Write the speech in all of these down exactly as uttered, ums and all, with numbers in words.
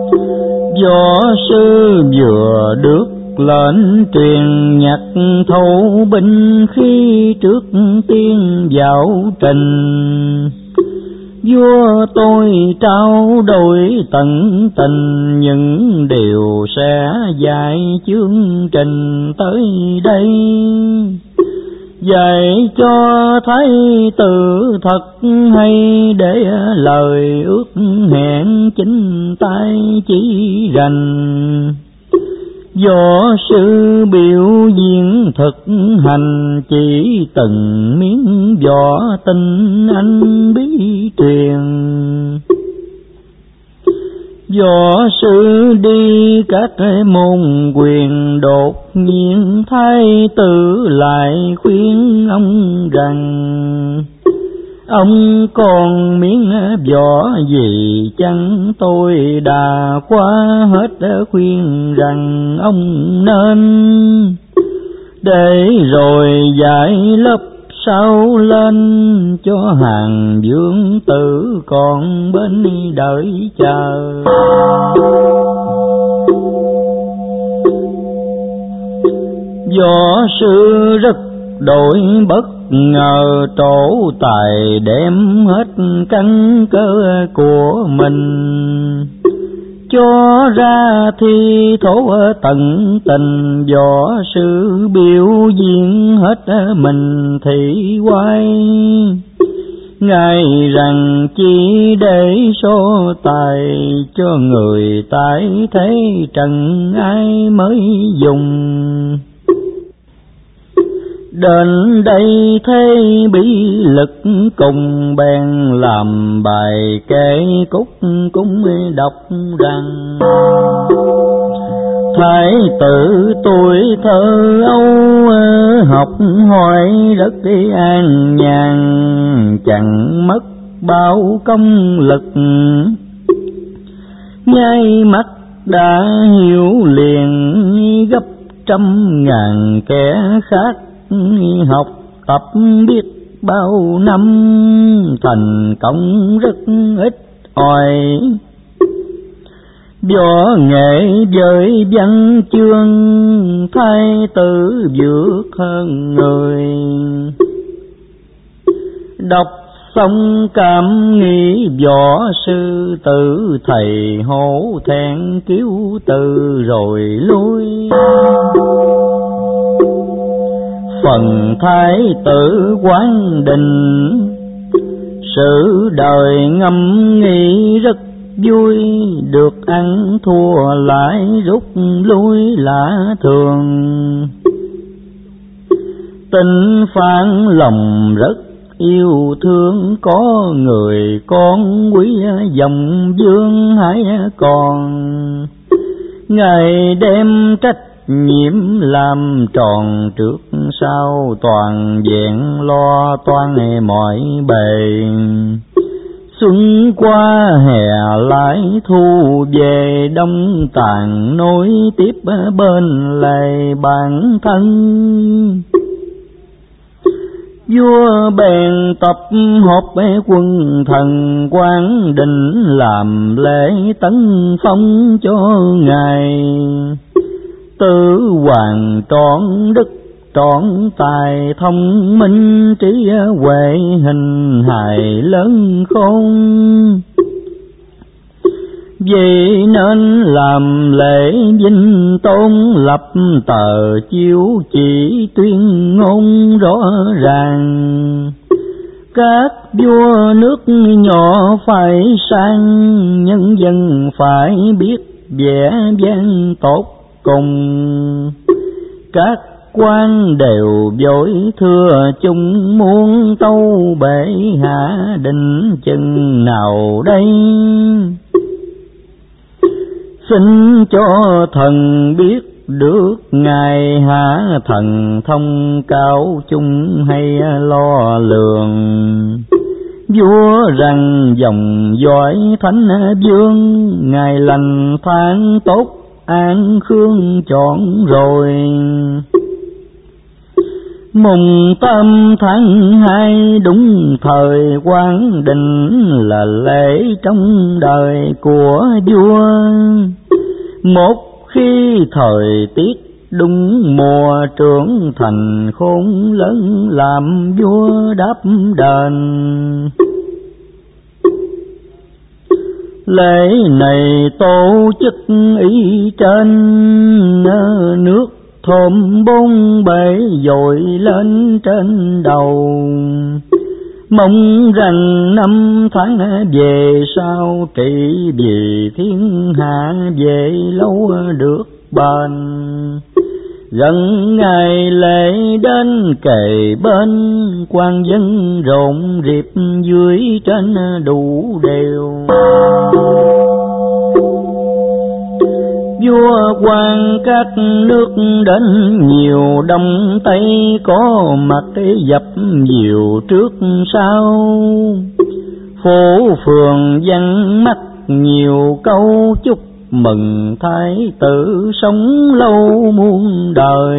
Võ sư vừa được lệnh truyền nhạc thâu binh khi trước tiên vào trình. Vua tôi trao đổi tận tình những điều sẽ dạy chương trình tới đây. Dạy cho thái tử thật hay để lời ước hẹn chính tay chỉ rành. Võ sư biểu diễn thực hành chỉ từng miếng võ tinh anh bí truyền. Võ sư đi các môn quyền đột nhiên thái tử lại khuyên ông rằng: Ông còn miếng võ gì chăng tôi đã qua hết, khuyên rằng ông nên để rồi dạy lớp sau lên cho hàng vương tử còn bên đợi chờ. Võ sư rất đổi bất ngờ, trổ tài đem hết căn cơ của mình cho ra thi thố tận tình. Võ sư biểu diễn hết mình thị quay, ngài rằng chỉ để so tài cho người tại thế trần ai mới dùng. Đến đây thế bí lực cùng bèn làm bài kệ cúc cũng đọc rằng: Thái tử tuổi thơ âu học hỏi rất an nhàn, chẳng mất bao công lực, nháy mắt đã hiểu liền gấp trăm ngàn kẻ khác. Học tập biết bao năm thành công rất ít ỏi, võ nghệ với văn chương thái tử vượt hơn người. Đọc xong cảm nghĩ võ sư tự thầy hổ thẹn cứu từ rồi lui. Phần thái tử quán định sự đời ngẫm nghĩ rất vui, được ăn thua lại rút lui lạ thường. Tình phản lòng rất yêu thương, có người con quý dòng vương hãy còn. Ngài đem trách nhiệm làm tròn trước sau, toàn vẹn lo toan mọi bề. Xuân qua hè lại thu về, đông tàn nối tiếp bên lề bản thân. Vua bèn tập họp quân thần, quan định làm lễ tấn phong cho ngài. Tứ hoàng trọn đức trọn tài, thông minh trí huệ, hình hài lớn khôn. Vì nên làm lễ vinh tôn, lập tờ chiếu chỉ tuyên ngôn rõ ràng. Các vua nước nhỏ phải sang, nhân dân phải biết vẻ vang tốt cùng. Các quan đều vội thưa chung, muốn tâu bệ hạ định chừng nào đây. Xin cho thần biết được ngài hạ thần thông cao chung hay lo lường. Vua rằng dòng dõi thánh vương, ngài lành phán tốt an khương chọn rồi. Mùng tám tháng hai đúng thời Quang Định, là lễ trong đời của vua. Một khi thời tiết đúng mùa trưởng thành, khôn lớn làm vua đáp đền. Lễ này tổ chức ý trên nước, thơm bốn bể dội lên trên đầu. Mong rằng năm tháng về sau, trị vì thiên hạ về lâu được bền. Gần ngày lễ đến kề bên, quan dân rộn rịp dưới trên đủ đều. Vua quan các nước đến nhiều, đông tây có mặt dập dìu trước sau. Phố phường văn mắt nhiều câu chúc mừng, thái tử sống lâu muôn đời.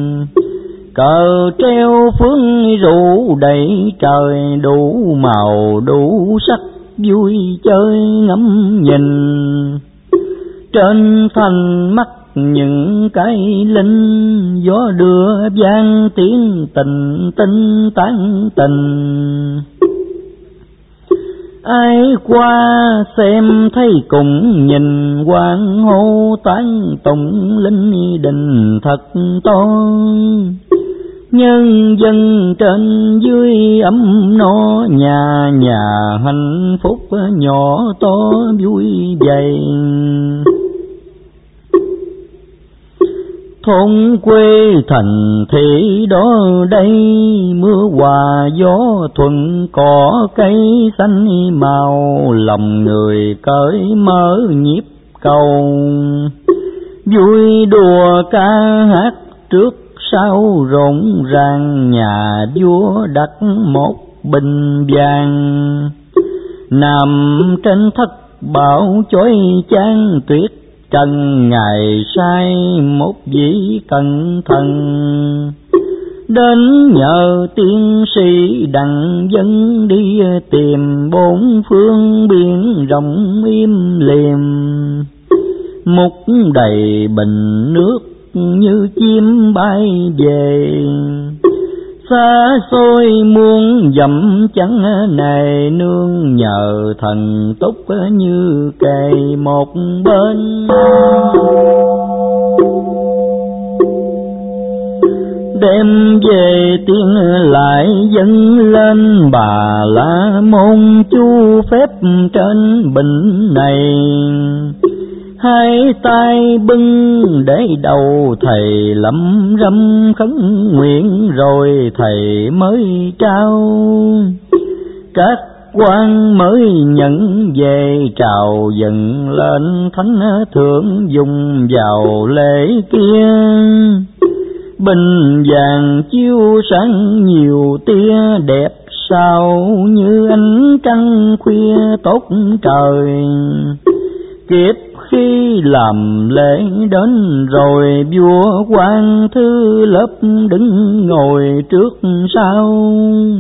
Cờ treo phương rượu đầy trời, đủ màu đủ sắc vui chơi ngắm nhìn. Trên thành mắt những cái linh, gió đưa vang tiếng tình tinh tán tình. Ai qua xem thấy cùng nhìn, hoan hô tán tụng linh đình thật to. Nhân dân trên dưới ấm no, nhà nhà hạnh phúc nhỏ to vui vầy. Thôn quê thành thị đó đây, mưa hòa gió thuận, cỏ cây xanh màu, lòng người cởi mở nhịp cầu. Vui đùa ca hát trước sau rộn ràng, nhà vua đặt một bình vàng. Nằm trên thất bảo chói chang tuyết trần, ngày sai một vị cẩn thận. Đến nhờ tiên sĩ đặng dân, đi tìm bốn phương biển rộng im lìm. Múc đầy bình nước như chim bay về, xa xôi muôn dặm chẳng này nương, nhờ thần túc như kề một bên. Đem về tiên lại dâng lên Bà La Môn, chu phép trên bình này. Hai tay bưng để đầu thầy lẩm râm khấn nguyện, rồi thầy mới trao. Các quan mới nhận về trào dần lên thánh thượng, dùng vào lễ kia. Bình vàng chiếu sáng nhiều tia đẹp, sao như ánh trăng khuya tốt trời. Kiếp khi làm lễ đến rồi, vua quan thứ lớp đứng ngồi trước sau.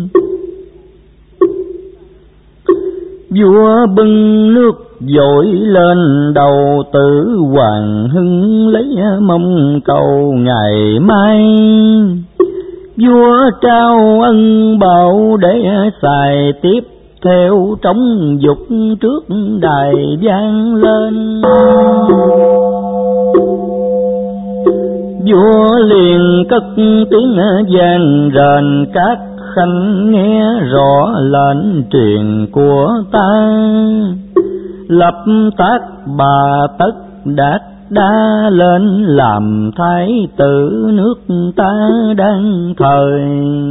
Vua bưng nước dội lên đầu, tử hoàng hưng lấy mong cầu ngày mai. Vua trao ân bảo để xài tiếp, theo trống dục trước đài vang lên. Vua liền cất tiếng vang rền, các khanh nghe rõ lệnh truyền của ta. Lập tác Bà Tất Đạt Đa lên, làm thái tử nước ta đang thời.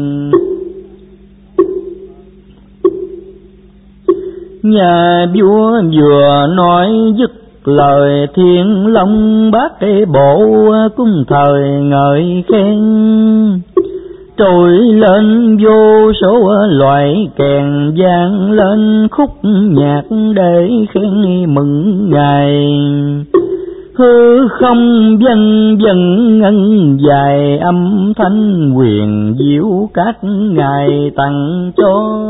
Nhà vua vừa nói dứt lời, Thiên Long bát bộ cung thời ngợi khen. Trồi lên vô số loại kèn, vang lên khúc nhạc để khen mừng ngày. hư không vân vân ngân dài âm thanh quyền diệu các ngài tặng cho.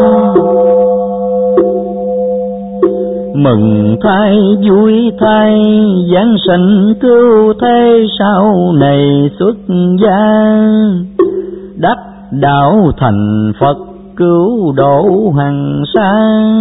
Mừng thay vui thay giáng sanh cứu thế sau này xuất gia, đắc đạo thành Phật cứu độ hằng sa.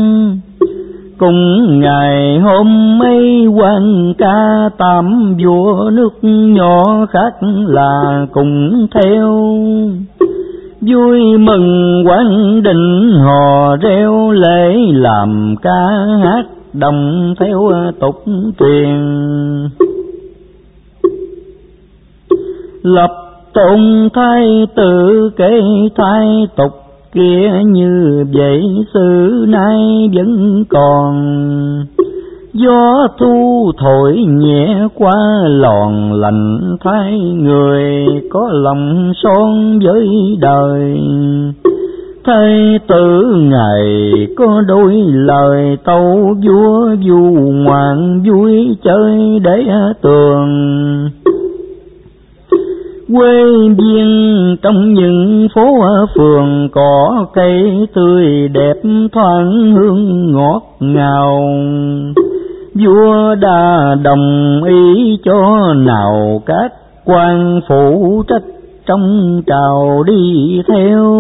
Cùng ngày hôm ấy quan ca tam vua nước nhỏ khác là cùng theo, vui mừng quán định hò reo lễ làm ca hát đồng theo tục truyền. Lập tôn thái tử kế thái tục kia như vậy xưa nay vẫn còn. Gió thu thổi nhẹ qua lòn lạnh thay người có lòng son với đời. Thái tử ngài có đôi lời tâu vua du ngoạn vui chơi để tường. Quê biên trong những phố phường có cây tươi đẹp thoáng hương ngọt ngào. Vua đã đồng ý cho nào các quan phụ trách trong trào đi theo.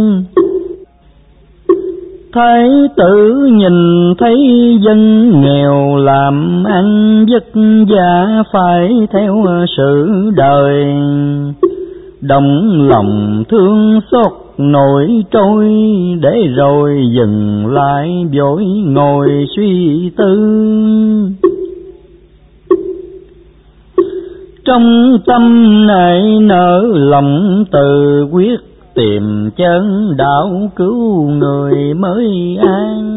Thái tử nhìn thấy dân nghèo làm ăn vất vả phải theo sự đời. Động lòng thương xót nổi trôi để rồi dừng lại vội ngồi suy tư. Trong tâm này nở lòng từ quyết tìm chân đạo cứu người mới an.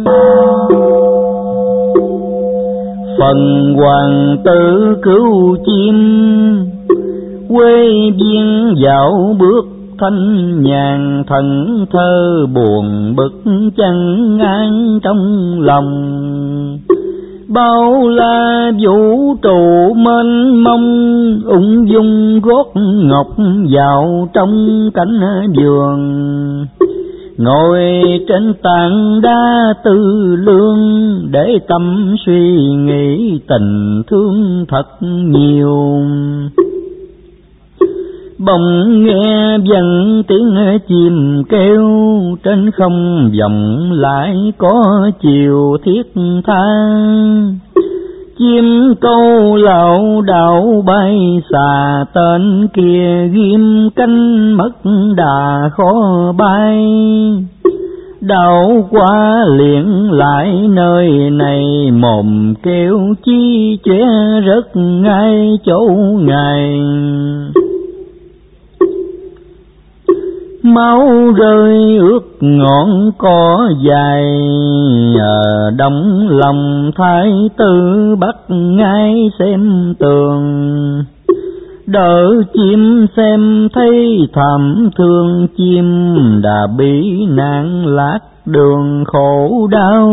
Phần hoàng tử cứu chim quê biên dạo bước thanh nhàn, thần thơ buồn bực chẳng an trong lòng. Bao la vũ trụ mênh mông ung dung gót ngọc vào trong cánh vườn. Ngồi trên tảng đá tư lương để tâm suy nghĩ tình thương thật nhiều. Bỗng nghe vang tiếng chim kêu trên không vọng lại có chiều thiết tha. Chim câu lão đảo bay xà tên kia ghim cánh mất đà khó bay. Đảo qua liền lại nơi này mồm kêu chi chóe rất ngay chỗ ngài. Máu rơi ướt ngọn cỏ dài, ở đóng lòng thái tử bắt ngay xem tường. Đỡ chim xem thấy thảm thương chim đã bị nạn lạc đường khổ đau.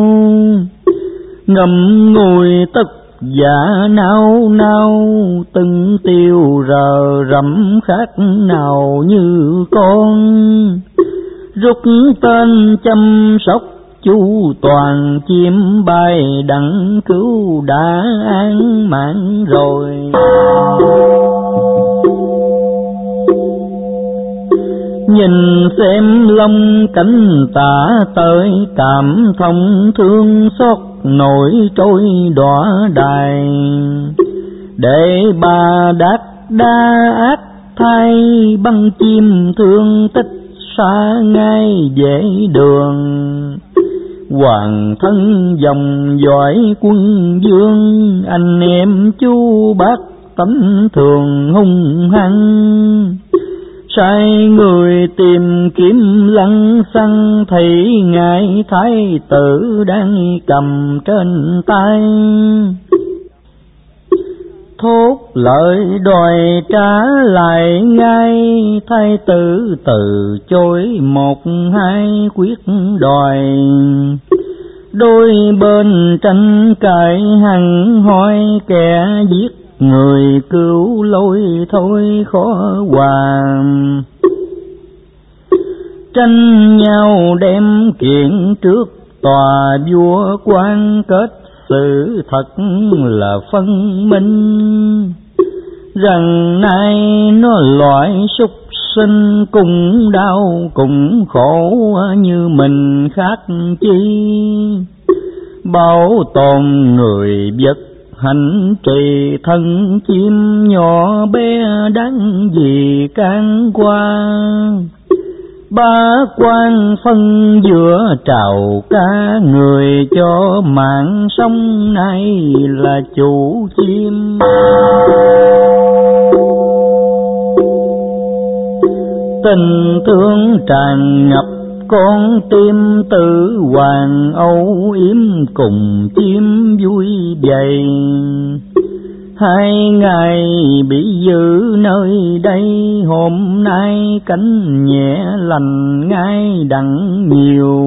Ngậm ngùi tất dạ nao nao từng tiêu rờ rẫm khác nào như con. Rút tên chăm sóc chu toàn chim bay đặng cứu đã an mạng rồi. Nhìn xem lông cánh tả tới cảm thông thương xót nổi trôi đọa đài. Để bà đát đa ác thay băng chim thương tích xa ngay dễ đường. Hoàng thân dòng dõi quân vương anh em chú bác tấm thường hung hăng. Sai người tìm kiếm lăng xăng thấy ngài thái tử đang cầm trên tay. Thốt lời đòi trả lại ngay thái tử từ chối một hai quyết đòi. Đôi bên tranh cãi hằn hoi kẻ giết người cứu lối thôi khó hoàn. Tranh nhau đem kiện trước tòa vua quan, kết sự thật là phân minh, rằng nay nó loại súc sinh cùng đau cùng khổ như mình khác chi. Bảo tồn người vật hành trì, thân chim nhỏ bé đáng gì can qua. Ba quan phân giữa trào ca, người cho mạng sống nay là chủ chim. Tình thương tràn ngập con tim, tự hoàng âu yếm cùng chim vui vầy. Hai ngày bị giữ nơi đây, hôm nay cánh nhẹ lành ngay đặng nhiều.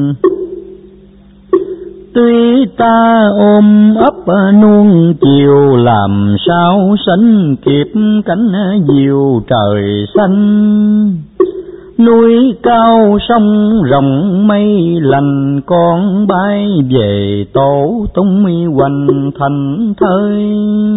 Tuy ta ôm ấp nuông chiều, làm sao sánh kịp cánh diều trời xanh. Núi cao sông rộng mây lành, con bay về tổ tung hoành thành thơi.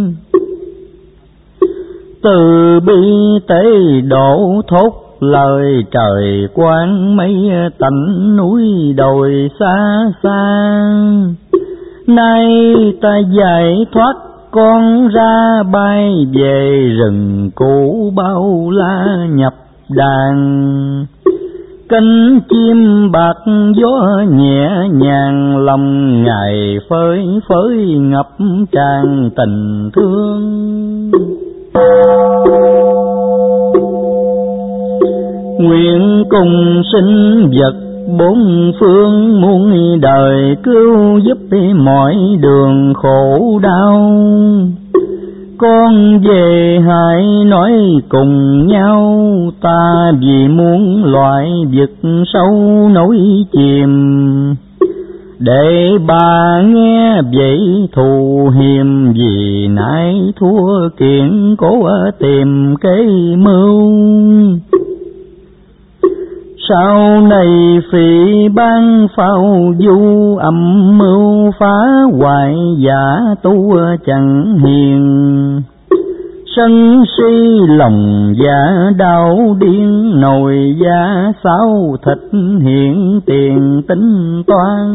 Từ bi tế độ thốt lời trời quang, mây tạnh núi đồi xa xa. Nay ta giải thoát con ra, bay về rừng cũ bao la nhập đàn. Cánh chim bạc gió nhẹ nhàng, lòng ngài phơi phới ngập tràn tình thương. Nguyện cùng sinh vật bốn phương, muôn đời cứu giúp mọi đường khổ đau. Con về hãy nói cùng nhau, ta vì muốn loại vực sâu nổi chìm. Để bà nghe vậy thù hiềm, vì nãy thua kiện cố tìm kế mưu. Sau này phỉ ban phao du, âm mưu phá hoại giả tu chẳng hiền. Sân si lòng dạ đau điên, nồi da sáu thịt hiện tiền tính toan.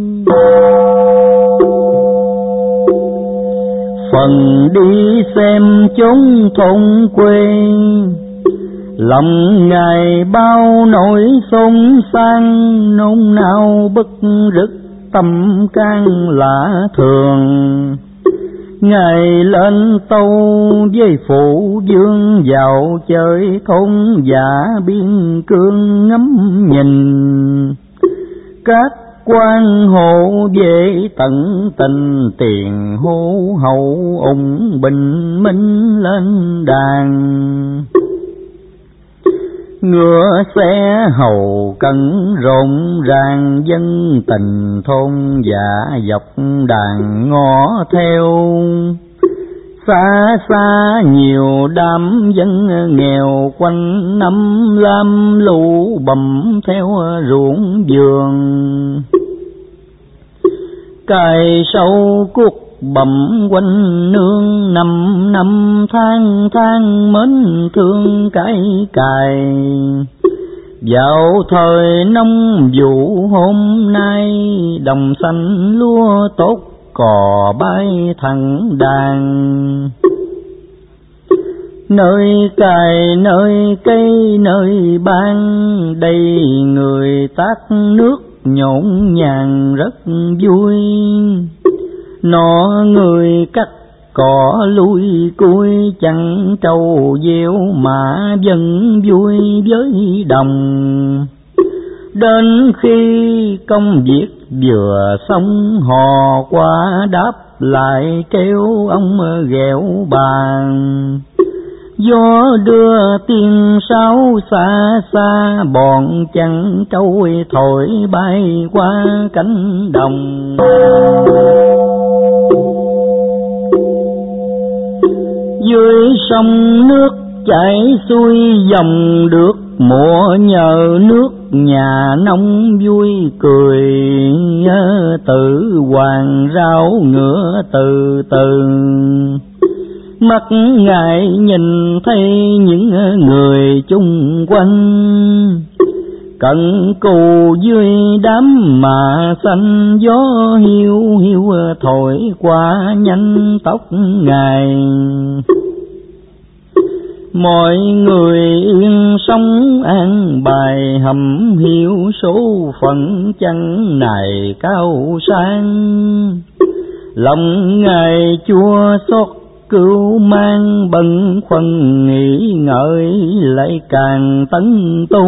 Phần đi xem chốn thôn quê, lòng ngài bao nỗi xôn xang. Nôn nao bức rứt tâm can lạ thường, ngài lên tâu với phụ vương vào chơi thôn giả biên cương ngắm nhìn. Các quan hộ vệ tận tình, tiền hô hậu ủng bình minh lên đàn. Ngựa xe hầu cân rộn ràng, dân tình thôn dạ dọc đàn ngõ theo. Xa xa nhiều đám dân nghèo, quanh năm lam lũ bầm theo ruộng vườn. Cài sâu cuốc bẩm quanh nương, năm năm tháng tháng mến thương cái cài. Vào thời nông vụ hôm nay, đồng xanh lúa tốt cò bay thẳng đàn. Nơi cài nơi cây nơi ban, đây người tát nước nhộn nhàng rất vui. Nó người cắt cỏ lui cui, chẳng trâu gieo mà vẫn vui với đồng. Đến khi công việc vừa xong, hò qua đáp lại kêu ông ghẹo bàn. Gió đưa tiếng sáo xa xa, bọn chăn trâu thổi bay qua cánh đồng. dưới sông nước chảy xuôi dòng được, mùa nhờ nước nhà nông vui cười, tự hoàng rau ngựa từ từ. Mắt ngài nhìn thấy những người chung quanh, cận cù dưới đám mà xanh, gió hiu hiu thổi qua nhanh tóc ngài. Mọi người yên sống an bài, hầm hiu số phận chẳng này cao sang. Lòng ngài chua xót cưu mang, bần khoăn nghĩ ngợi lại càng tấn tu.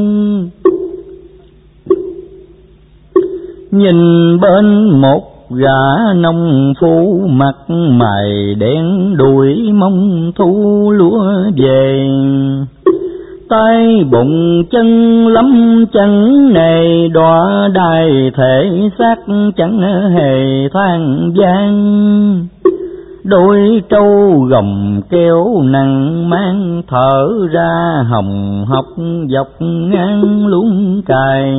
Nhìn bên một gã nông phu mặt mày đen đuổi mông thu lúa về, tay bụng chân lắm chẳng nề, đọa đài thể xác chẳng hề than gian. Đôi trâu gồng kéo nặng mang, thở ra hồng hộc dọc ngang luống cài.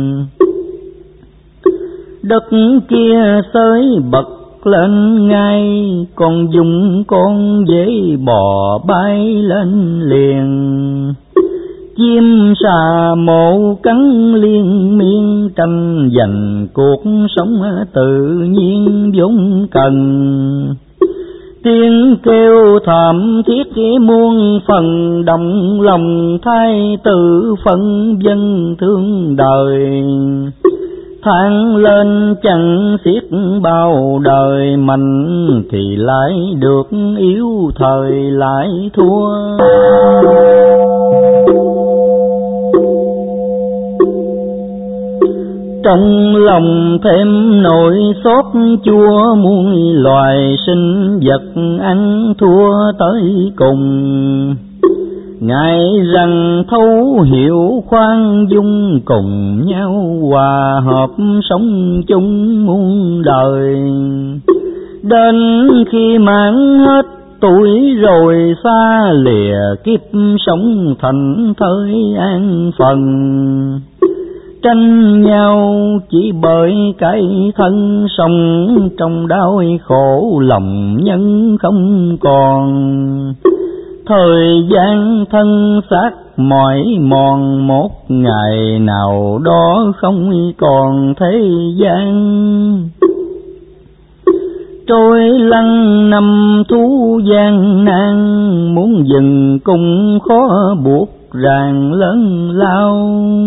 Đất kia xới bật lên ngay, còn dùng con dế bò bay lên liền. Chim sà mổ cắn liên miên, tranh giành cuộc sống tự nhiên vốn cần. Tiếng kêu thảm thiết muôn phần, động lòng thay tự phân dân thương đời. Tháng lên chẳng xiết bao đời, mạnh thì lại được, yếu thời lại thua. Trong lòng thêm nỗi xót chua, muôn loài sinh vật ăn thua tới cùng. Ngài rằng thấu hiểu khoan dung, cùng nhau hòa hợp sống chung muôn đời. Đến khi mãn hết tuổi rồi, xa lìa kiếp sống thành thới an phần. Tranh nhau chỉ bởi cái thân, sống trong đau khổ lòng nhân không còn. Thời gian thân xác mỏi mòn, một ngày nào đó không còn thế gian. Trôi lăn năm thú gian nan, muốn dừng cũng khó buộc ràng lớn lao.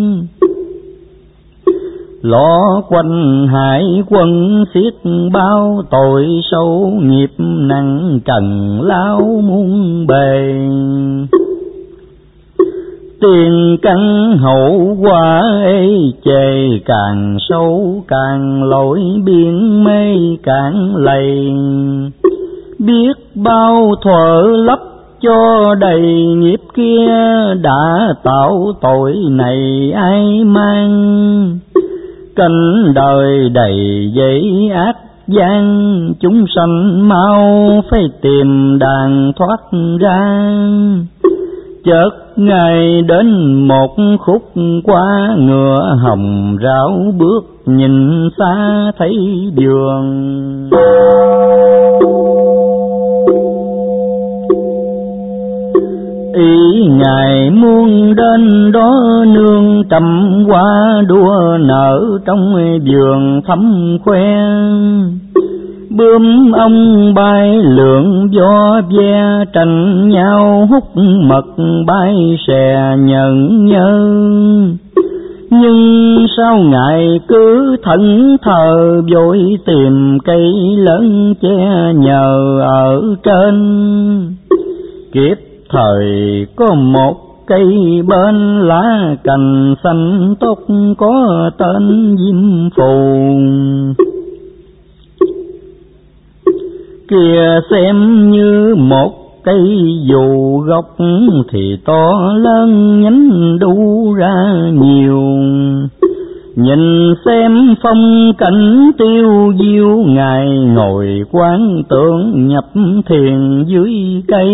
Lõ quanh hải quân xiết bao, tội sâu nghiệp nặng trần lao muôn bề. Tiền căn hậu quả ê chề, càng sâu càng lỗi biển mê càng lầy. Biết bao thuở lấp cho đầy nghiệp kia, đã tạo tội này ai mang. Cảnh đời đầy dẫy ác gian, chúng sanh mau phải tìm đàn thoát ra. Chợt ngày đến một khúc qua, ngựa hồng ráo bước nhìn xa thấy vườn. Ý ngài muôn đến đó nương, trầm hoa đua nở trong vườn thắm khoe. Bướm ong bay lượn gió ve, tranh nhau hút mật bay xè nhận nhớ. Nhưng sao ngài cứ thẫn thờ, vội tìm cây lớn che nhờ ở trên. Kiếp thời có một cây bên, lá cành xanh tốt có tên diêm phù. Kìa xem như một cây dù, gốc thì to lớn nhánh đu ra nhiều. Nhìn xem phong cảnh tiêu diêu, ngài ngồi quán tưởng nhập thiền dưới cây.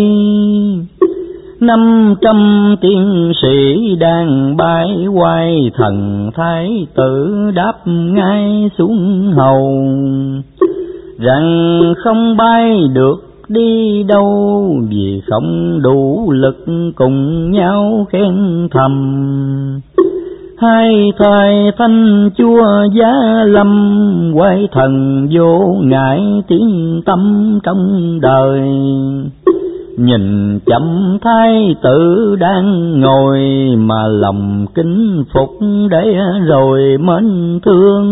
Năm trăm tiên sĩ đang bái quay, thần thái tử đáp ngay xuống hầu, rằng không bay được đi đâu, vì không đủ lực cùng nhau khen thầm. Hai thời thanh chúa giá lâm, quay thần vô ngại tiếng tâm trong đời. Nhìn chậm thái tử đang ngồi, mà lòng kính phục để rồi mến thương.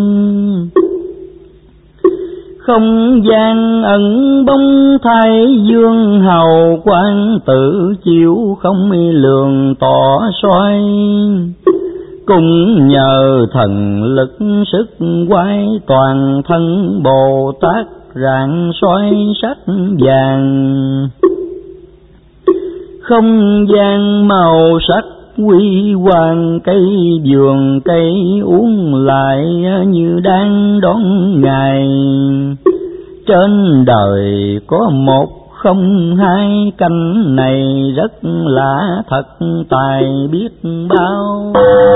Không gian ẩn bóng thái dương hào quang, tự chiếu không lường tỏ soi. Cũng nhờ thần lực sức quay, toàn thân Bồ Tát rạng soi sắc vàng. Không gian màu sắc quy hoàng, cây vườn cây uống lại như đang đón ngày. Trên đời có một không hai, canh này rất lạ thật tài biết bao.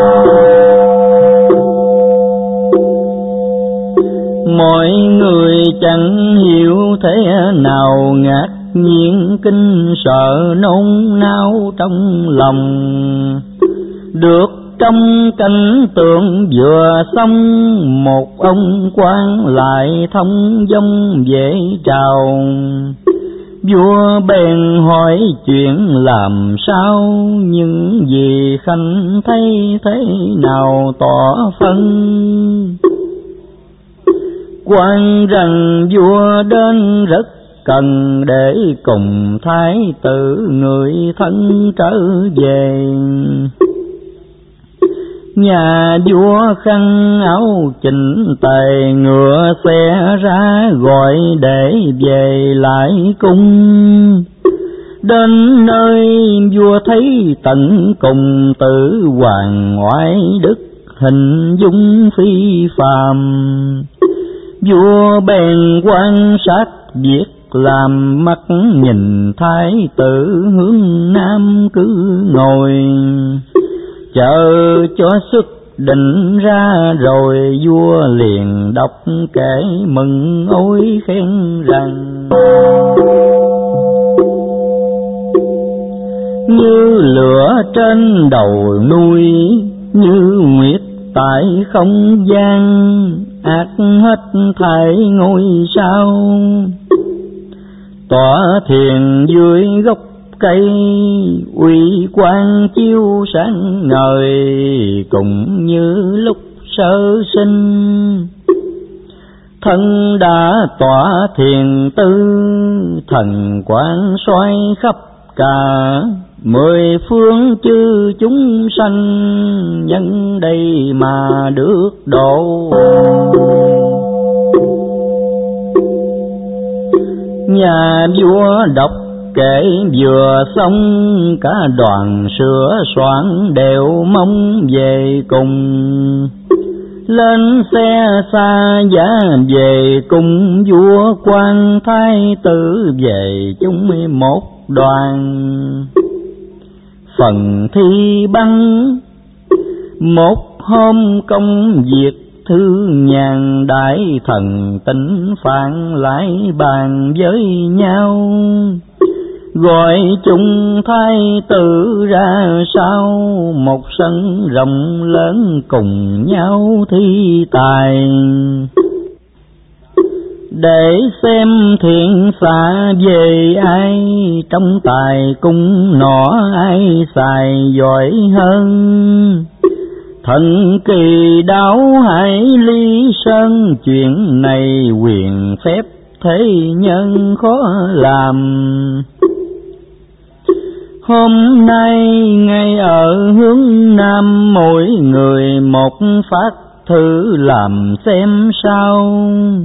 Mọi người chẳng hiểu thế nào, ngạc nhiên kinh sợ nôn nao trong lòng. Được trong cảnh tượng vừa xong, một ông quan lại thông dong về chào. Vua bèn hỏi chuyện làm sao, nhưng vì khanh thấy thế nào tỏ phân. Quan rằng vua đến rất cần, để cùng thái tử người thân trở về. Nhà vua khăn áo chỉnh tề, ngựa xe ra gọi để về lại cung. Đến nơi vua thấy tận cùng, tử hoàng ngoại đức hình dung phi phàm. Vua bèn quan sát việc làm, mắt nhìn thái tử hướng nam cứ ngồi. Chờ cho xuất định ra rồi, vua liền đọc kể mừng ôi khen rằng. Như lửa trên đầu núi, như nguyệt tại không gian, ác hết thảy ngôi sao. Tỏa thiền dưới gốc cây, uy quang chiếu sáng ngời, cũng như lúc sơ sinh. Thân đã tỏa thiền tư, thần quang soi khắp cả mười phương chư chúng sanh, nhân đây mà được độ. Nhà vua đọc kể vừa xong, cả đoàn sửa soạn đều mong về cùng. Lên xe xa giá về cùng vua, quan thái tử về chúng một đoàn. Phần thi băng một hôm công việc thư nhàn, đại thần tỉnh phạn lại bàn với nhau. Gọi chung thái tử ra sau, một sân rộng lớn cùng nhau thi tài. Để xem thiện xạ về ai, trong tài cung nọ ai xài giỏi hơn. Thần kỳ đáo hải ly sơn, chuyện này quyền phép thế nhân khó làm. Hôm nay ngay ở hướng nam, mỗi người một phát thử làm xem sao.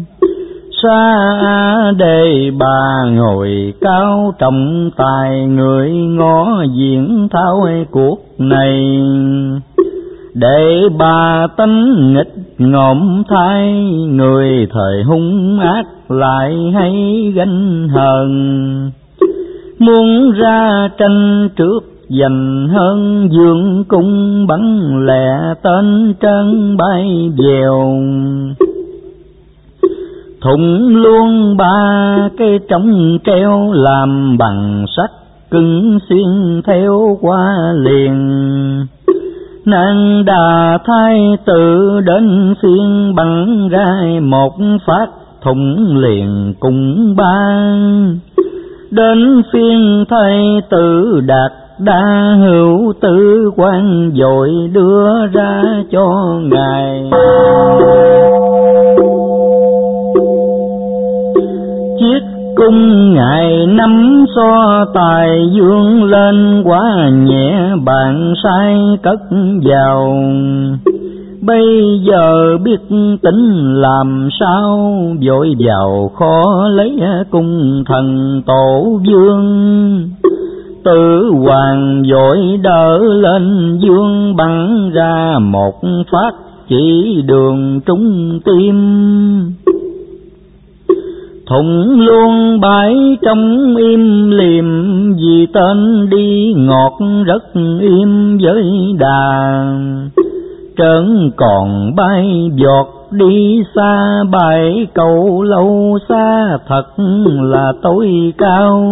Sa đề bà ngồi cao trọng tài, người ngó diễn thao cuộc này. để bà tánh nghịch ngợm thay, người thời hung ác lại hay ganh hờn, muốn ra tranh trước dành hơn, dương cung bắn lẹ tên trơn bay dèo, thủng luôn ba cái trống treo làm bằng sắt cứng xuyên theo qua liền. Nàng đà thái tử đến phiên bắn ra một phát thủng liền cùng ba, đến phiên thái tử Đạt Đa hữu tử quan vội đưa ra cho ngài. Chiếc cung ngài nắm so tài dương lên, quá nhẹ bạn sai cất vào, bây giờ biết tính làm sao, vội vào khó lấy cung thần tổ vương. Tử hoàng vội đỡ lên dương, bắn ra một phát chỉ đường trúng tim, thủng luôn bãi trong im liềm, vì tên đi ngọt rất im với đà, trơn còn bay giọt đi xa, bãi cầu lâu xa thật là tối cao.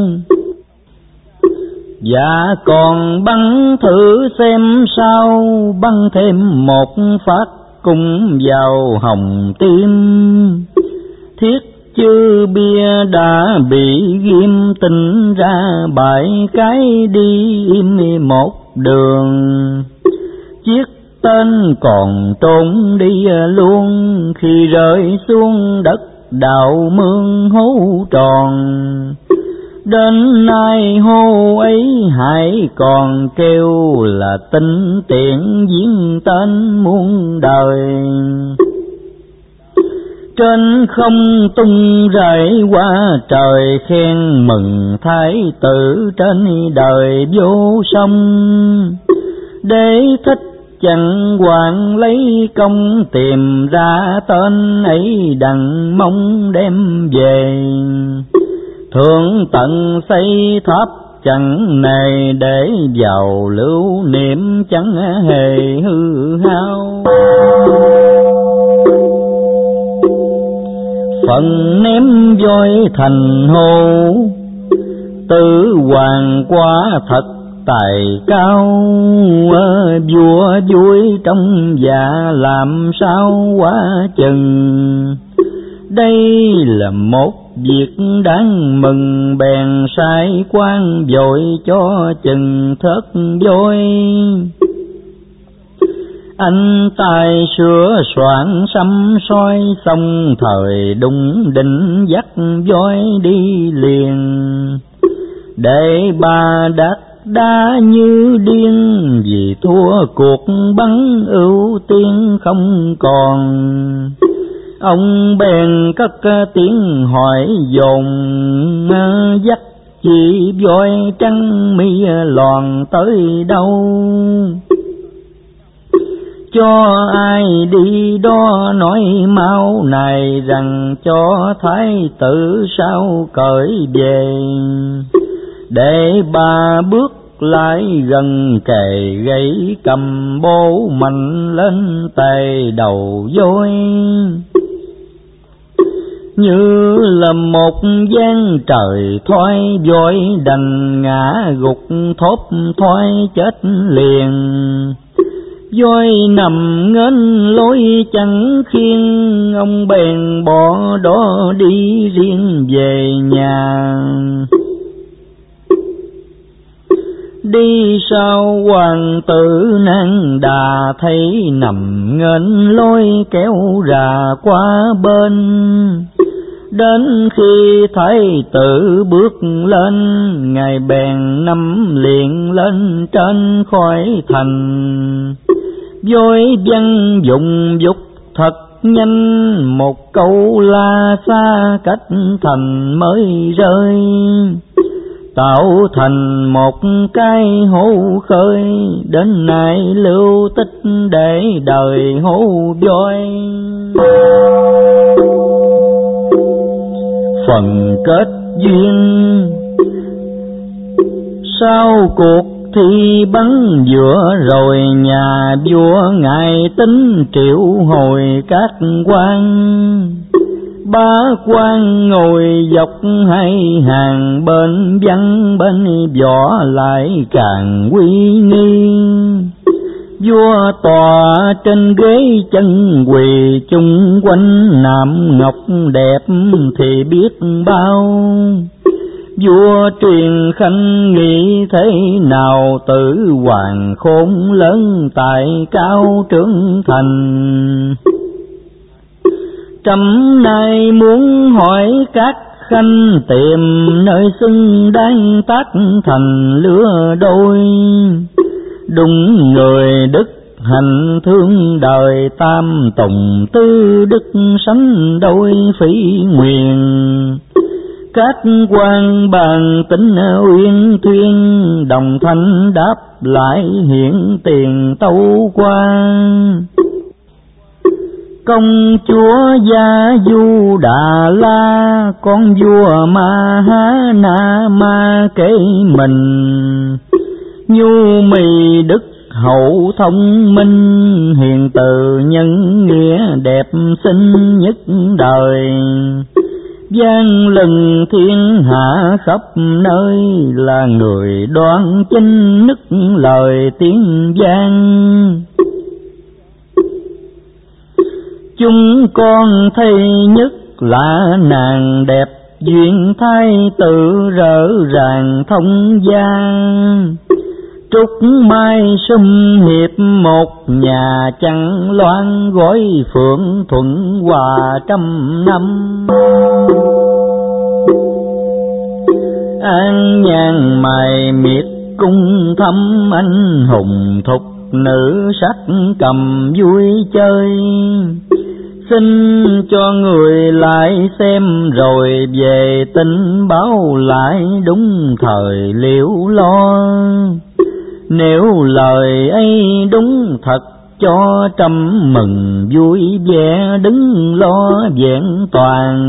Dạ còn bắn thử xem sao, bắn thêm một phát cùng vào hồng tim, thiết chư bia đã bị ghim, tình ra bãi cái đi im một đường, chiếc tên còn trốn đi luôn, khi rơi xuống đất đào mương hố tròn. Đến nay hô ấy hãy còn kêu, là tính tiện diễn tên muôn đời. Trên không tung rải qua trời, khen mừng thái tử trên đời vô song. Để thích chẳng quản lấy công, tìm ra tên ấy đặng mong đem về. Thượng tận xây tháp chẳng nề, để vào lưu niệm chẳng hề hư hao. Phận ném voi thành hồ, tử hoàng quá thật tài cao. Vua vui trong dạ làm sao quá chừng, đây là một việc đáng mừng. Bèn sai quan vội cho chừng thớt voi, anh tài sửa soạn xăm soi, xong thời đúng định dắt voi đi liền. Để bà Đạt Đa như điên, vì thua cuộc bắn ưu tiên không còn. Ông bèn cất tiếng hỏi dồn, dắt chỉ voi trắng mi loàn tới đâu. Cho ai đi đó nói mau này, rằng cho thái tử sao cởi về. Để bà bước lại gần kề, gãy cầm bố mạnh lên tay đầu voi. Như là một giang trời thoái, voi đành ngã gục thóp thoái chết liền. Voi nằm nghênh lối chẳng khiên, ông bèn bỏ đó đi riêng về nhà. Đi sau hoàng tử Nan Đà, thấy nằm nghênh lối kéo rà qua bên. Đến khi thái tử bước lên, ngài bèn nắm liền lên trên khỏi thành. Voi văn dụng dục thật nhanh, một câu la xa cách thành mới rơi. tạo thành một cái hố khơi, đến nay lưu tích để đời hố voi. Phần kết duyên sau cuộc thi bắn giữa rồi, nhà vua ngài tính triệu hồi các quan. Ba quan ngồi dọc hai hàng, bên văn bên võ lại càng uy nghi. Vua tòa trên ghế chân quỳ, chung quanh nạm ngọc đẹp thì biết bao. Vua truyền khanh nghĩ thế nào, tử hoàng khôn lớn tại cao trưởng thành. Trẫm nay muốn hỏi các khanh, tìm nơi xứng đáng tác thành lứa đôi. Đúng người đức hạnh thương đời, tam tùng tư đức sánh đôi phỉ nguyền. Các quan bàn tính uyên thuyên, đồng thanh đáp lại hiện tiền tâu qua. Công chúa Gia Du Đà La, con vua Ma Ha Na Ma kế mình. Nhu mì đức hậu thông minh, hiền từ nhân nghĩa đẹp xinh nhất đời. Vang lừng thiên hạ khắp nơi, là người đoan chinh nức lời tiếng vang. Chúng con thấy nhất là nàng đẹp, duyên thái tử rỡ ràng thông gia. Trúc mai sum hiệp một nhà, trăng loan gói phượng thuận hòa trăm năm. An nhàn mài miệt cung thăm, anh hùng thục nữ sắc cầm vui chơi. Xin cho người lại xem rồi về, tin báo lại đúng thời liễu lo. Nếu lời ấy đúng thật cho trẫm mừng vui vẻ, đứng lo vẹn toàn.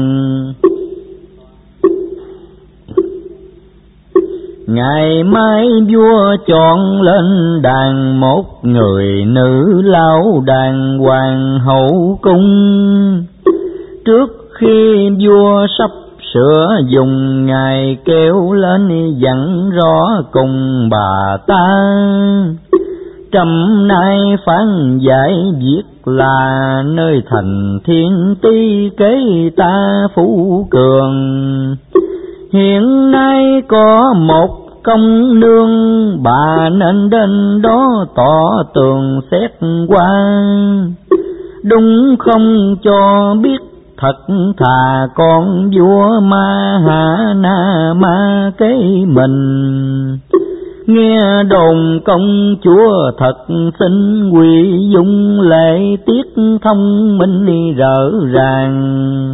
Ngày mai vua chọn lên đàn, một người nữ lão đàng hoàng hậu cung. Trước khi vua sắp sửa dùng, ngài kêu lên dặn rõ cùng bà ta. Trẫm nay phán giải việc là, nơi thành thiên ti kế ta phú cường. Hiện nay có một công nương, bà nên đến đó tỏ tường xét qua. Đúng không cho biết thật thà, con vua Ma Ha Na Ma kế mình. Nghe đồn công chúa thật xinh, quý dung lệ tiết thông minh rỡ ràng.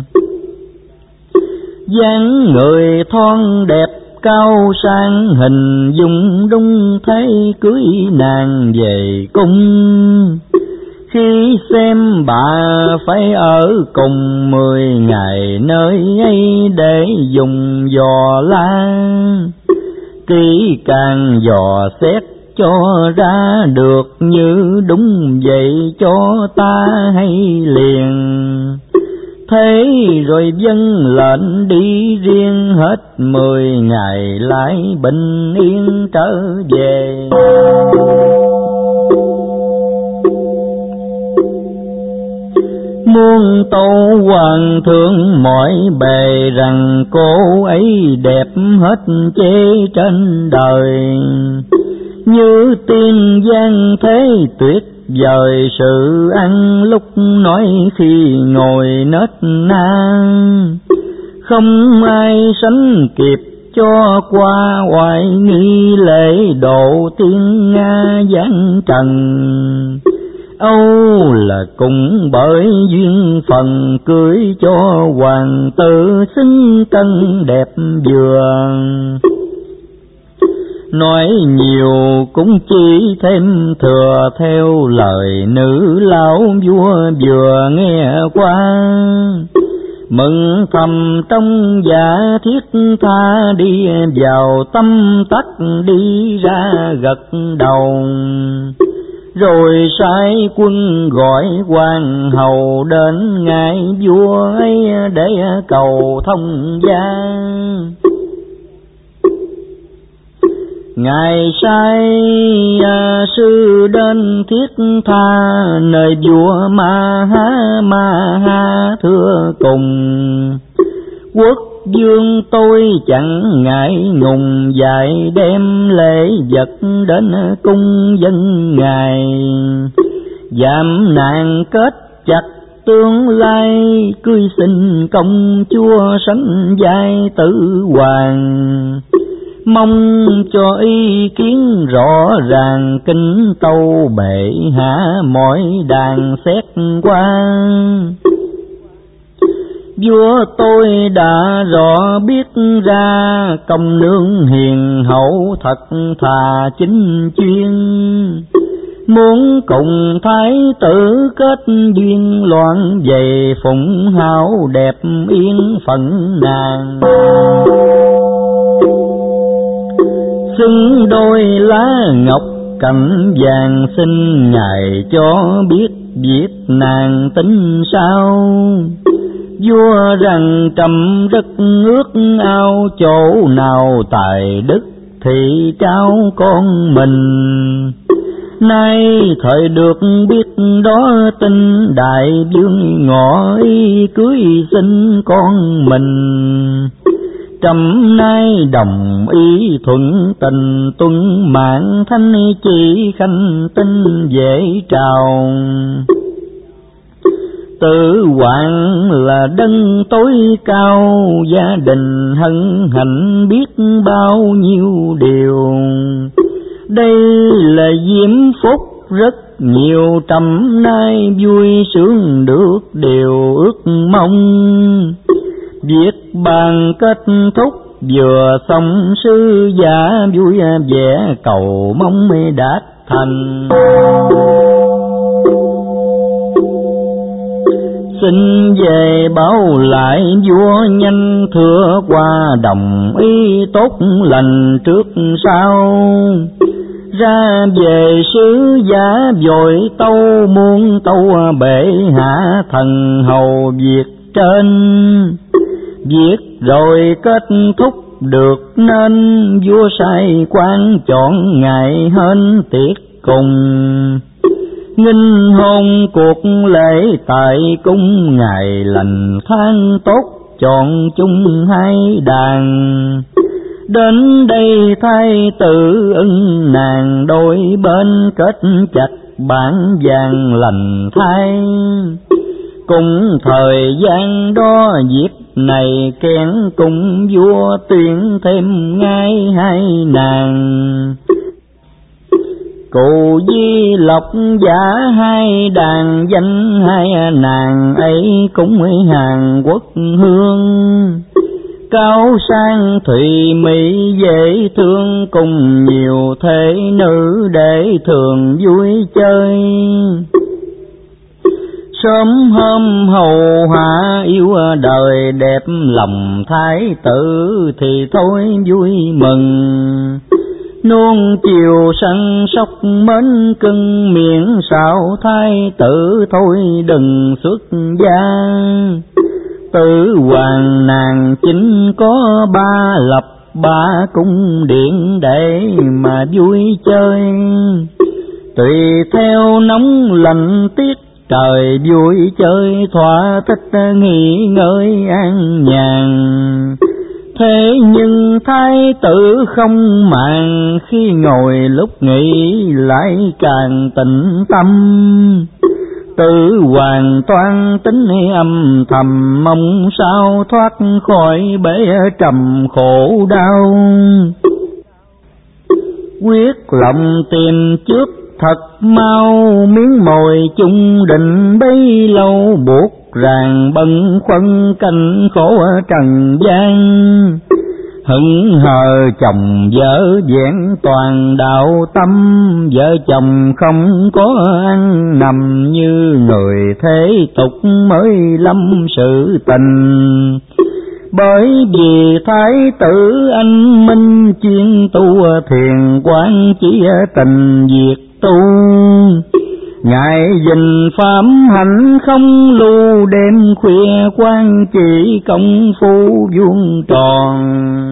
dáng người thon đẹp cao sang, hình dung đúng thấy cưới nàng về cung. Khi xem bà phải ở cùng mười ngày nơi ấy để dùng dò la, kỹ càng dò xét cho ra được như đúng vậy cho ta hay liền. Thế rồi dân lệnh đi riêng, hết mười ngày lại bình yên trở về. Muôn tâu hoàng thượng mọi bề rằng cô ấy đẹp hết chê trên đời, như tiên gian thế tuyệt vời sự ăn lúc nói khi ngồi nết na. Không ai sánh kịp cho qua hoài nghi lễ độ tiên Nga giáng trần. Âu là cũng bởi duyên phần cưới cho hoàng tử xứng tân đẹp vừa. nói nhiều cũng chỉ thêm thừa theo lời nữ lão vua vừa nghe qua. Mừng thầm trong dạ thiết tha đi vào tâm tắc đi ra gật đầu. Rồi sai quân gọi hoàng hầu đến ngài vua ấy để cầu thông gia. Ngài sai à, sư đến thiết tha nơi vua Ma Ha Ma Ha thưa cùng. Quốc vương tôi chẳng ngại ngùng dạy đem lễ vật đến cung dân ngài. Giảm nạn kết chặt tương lai cưới xin công chúa sánh vai tử hoàng. Mong cho ý kiến rõ ràng kinh tâu bệ hạ mọi đàn xét qua. Vua tôi đã rõ biết ra công nương hiền hậu thật thà chính chuyên. Muốn cùng thái tử kết duyên loạn về phụng hảo đẹp yên phận nàng. Xứng đôi lá ngọc cẩm vàng xin ngài cho biết biết nàng tính sao. Vua rằng trầm đất ước ao chỗ nào tài đức thì trao con mình. Nay thời được biết đó tin đại vương ngọ ý cưới xin con mình. Trầm nay đồng ý thuận tình tuân mạng thanh chỉ khanh tinh dễ trào. Tử hoàng là đấng tối cao gia đình hân hạnh biết bao nhiêu điều. Đây là diễm phúc rất nhiều trăm nay vui sướng được điều ước mong. Việc bàn kết thúc vừa xong sư giả vui vẻ cầu mong đạt thành. Xin về báo lại vua nhanh thưa qua đồng ý tốt lành trước sau. Ra về sứ giả vội tâu muôn tâu bệ hạ thần hầu việc trên. Việc rồi kết thúc được nên vua sai quan chọn ngày hên tiệc cùng. Nghinh hôn cuộc lễ tại cung ngày lành tháng tốt chọn chung hai đàn. Đến đây thay tử ưng nàng đôi bên kết chặt bản vàng lành thay. Cùng thời gian đó dịp này kén cùng vua tuyển thêm ngay hai nàng. Cụ Di Lộc giả hai đàn danh hai nàng ấy cũng Hàn Quốc hương. Cao sang thùy mỹ dễ thương cùng nhiều thế nữ để thường vui chơi. Sớm hôm hầu hạ yêu đời đẹp lòng thái tử thì thôi vui mừng. Nuông chiều săn sóc mến cưng miệng sao thái tử thôi đừng xuất gia. Tử hoàng nàng chính có ba lập ba cung điện để mà vui chơi. Tùy theo nóng lạnh tiết trời vui chơi thỏa thích nghỉ ngơi an nhàn. Thế nhưng thái tử không màng khi ngồi lúc nghỉ lại càng tĩnh tâm. Tử hoàng toan tính âm thầm mong sao thoát khỏi bể trầm khổ đau. Quyết lòng tìm trước thật mau miếng mồi chung định bấy lâu buộc ràng bần khuâng canh khổ trần gian. hững hờ chồng vợ vẹn toàn đạo tâm, vợ chồng không có ăn nằm như người thế tục mới lâm sự tình. Bởi vì thái tử anh minh chuyên tu thiền quán chỉ tình việc tu, ngài gìn pháp hạnh không lưu đêm khuya quan chỉ công phu vuông tròn.